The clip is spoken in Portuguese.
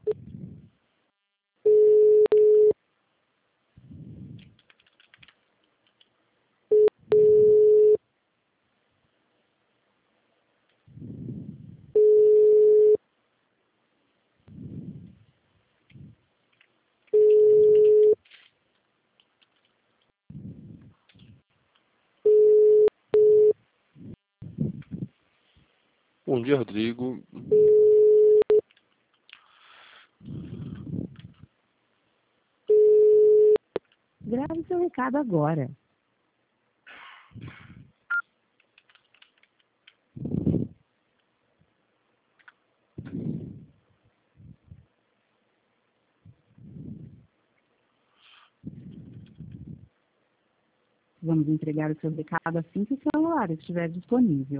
Bom dia, Rodrigo. Grave seu recado agora. Vamos entregar o seu recado assim que o celular estiver disponível.